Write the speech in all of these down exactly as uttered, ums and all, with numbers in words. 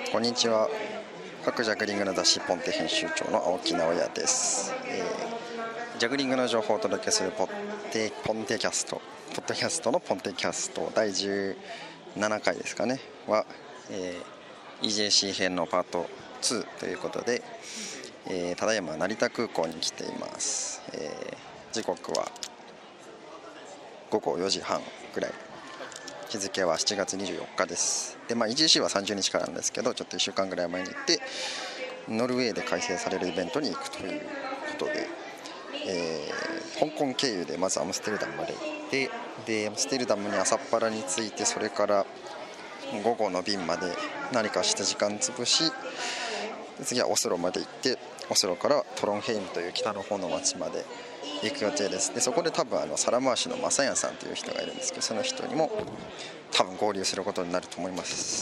こんにちは。各ジャグリングの雑誌ポンテ編集長の青木直也です、えー、ジャグリングの情報をお届けするポッテポンテキャストポッドキャストのポンテキャストだいじゅうななかいですかねは、えー、イージェーシー 編のパートにということで、えー、ただいま成田空港に来ています、えー、時刻はごごよじはんぐらい、日付はしちがつにじゅうよっかです。で、まあ、イージーシー はさんじゅうにちからなんですけど、ちょっといっしゅうかんぐらい前に行ってノルウェーで開催されるイベントに行くということで、えー、香港経由でまずアムステルダムまで行って、でアムステルダムに朝っぱらに着いて、それから午後の便まで何かして時間潰し、次はオスロまで行って、オスロからトロンヘイムという北の方の町まで行く予定です。でそこで多分あの皿回しのマサヤンさんという人がいるんですけど、その人にも多分合流することになると思います。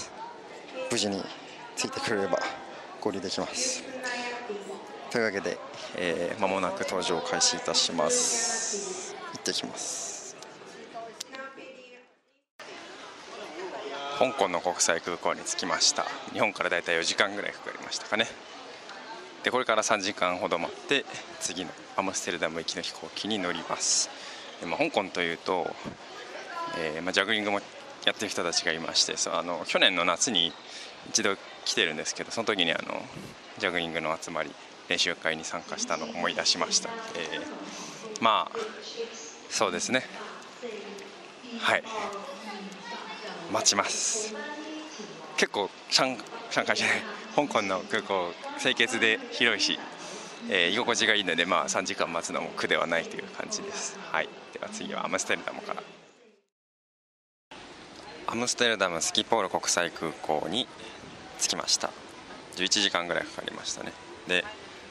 無事についてくれれば合流できます。というわけで、えー、間もなく搭乗を開始いたします。行ってきます。香港の国際空港に着きました。日本からだいたいよじかんぐらいかかりましたかね。でこれからさんじかんほど待って次のアムステルダム行きの飛行機に乗ります。で、まあ、香港というと、えーまあ、ジャグリングもやってる人たちがいまして、そうあの去年の夏に一度来てるんですけど、その時にあのジャグリングの集まり練習会に参加したのを思い出しました。えー、まあそうですね、はい、待ちます。結構上上海じゃない香港の空港清潔で広いし、えー、居心地がいいので、まあ、さんじかん待つのも苦ではないという感じです。はい、では次はアムステルダムから。アムステルダムスキポール国際空港に着きました。じゅういちじかんぐらいかかりましたね。で、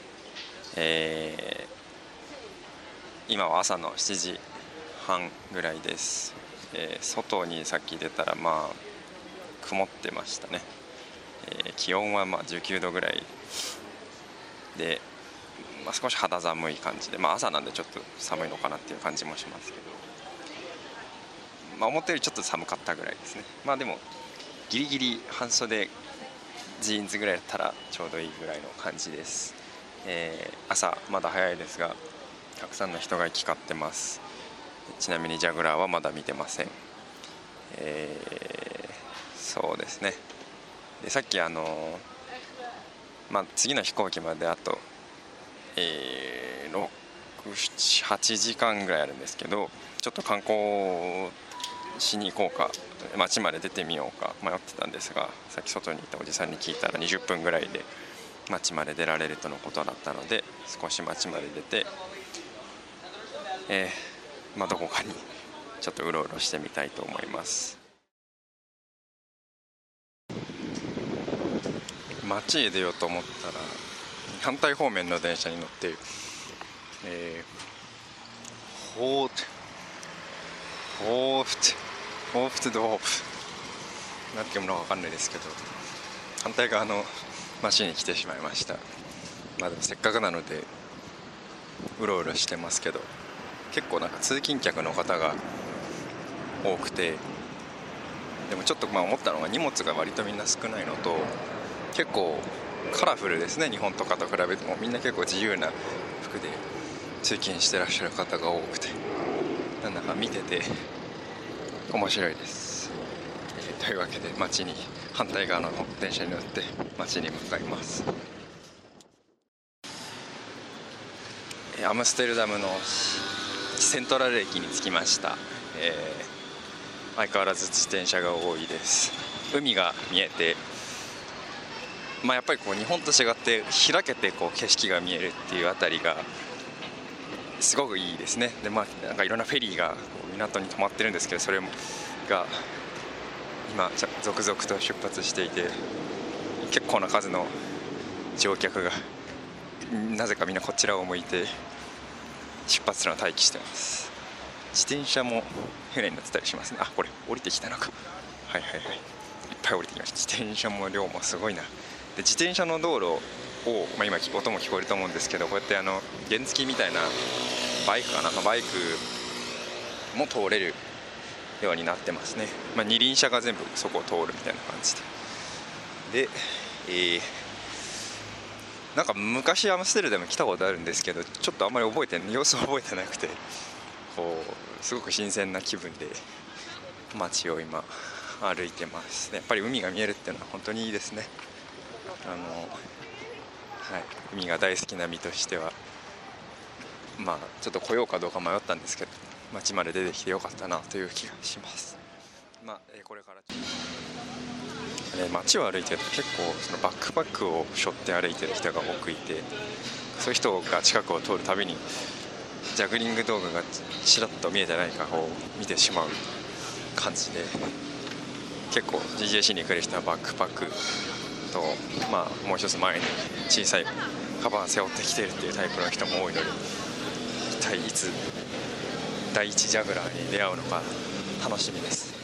えー、今は朝のしちじはんぐらいです。えー、外にさっき出たらまあ曇ってましたね。えー、気温はまあじゅうきゅうどぐらいで、まあ、少し肌寒い感じで、まあ、朝なんでちょっと寒いのかなっていう感じもしますけど、まあ、思ったよりちょっと寒かったぐらいですね。まあでもギリギリ半袖ジーンズぐらいだったらちょうどいいぐらいの感じです。えー、朝まだ早いですがたくさんの人が行き交ってます。ちなみにジャグラーはまだ見てません。えー、そうですね。でさっきあの、まあ、次の飛行機まであと、えー、ろく、なな、はちじかんぐらいあるんですけど、ちょっと観光しに行こうか街まで出てみようか迷ってたんですが、さっき外にいたおじさんに聞いたらにじゅっぷんぐらいで街まで出られるとのことだったので、少し街まで出て、えーまあ、どこかにちょっとうろうろしてみたいと思います。街へ出ようと思ったら反対方面の電車に乗って、えー、ホートホーフトホーフトドーフなんて読むのか分かんないですけど、反対側の街に来てしまいました。まあでもせっかくなのでうろうろしてますけど、結構なんか通勤客の方が多くて、でもちょっとまあ思ったのが荷物が割とみんな少ないのと、結構カラフルですね。日本とかと比べてもみんな結構自由な服で通勤してらっしゃる方が多くて、なんだか見てて面白いです。というわけで街に反対側の電車に乗って街に向かいます。アムステルダムのセントラル駅に着きました。えー、相変わらず自転車が多いです。海が見えて、まあ、やっぱりこう日本と違って開けてこう景色が見えるっていうあたりがすごくいいですね。で、まあ、なんかいろんなフェリーが港に止まってるんですけど、それが今続々と出発していて、結構な数の乗客がなぜかみんなこちらを向いて出発するのを待機してます。自転車も船に乗ってたりしますね。あ、これ降りてきたのか。はいはいはい、いっぱい降りてきました。自転車も量もすごいな。で自転車の道路を、まあ、今音も聞こえると思うんですけど、こうやってあの原付みたいなバイクかな、まあ、バイクも通れるようになってますね。まあ、二輪車が全部そこを通るみたいな感じで、でえー、なんか昔アムステルダム来たことあるんですけど、ちょっとあんまり覚えて様子を覚えてなくて、こうすごく新鮮な気分で街を今歩いてますね。やっぱり海が見えるっていうのは本当にいいですね。あの、はい、海が大好きな身としては、まあちょっと来ようかどうか迷ったんですけど、街まで出てきてよかったなという気がします。まあ、えー、これからね、街を歩いてると結構そのバックパックを背負って歩いてる人が多くいて、そういう人が近くを通るたびにジャグリング道具がちらっと見えてないかを見てしまう感じで、結構 ジージェーシー に来る人はバックパックと、まあ、もう一つ前に小さいカバン背負ってきてるっていうタイプの人も多いので、一体いつ第一ジャグラーに出会うのか楽しみです。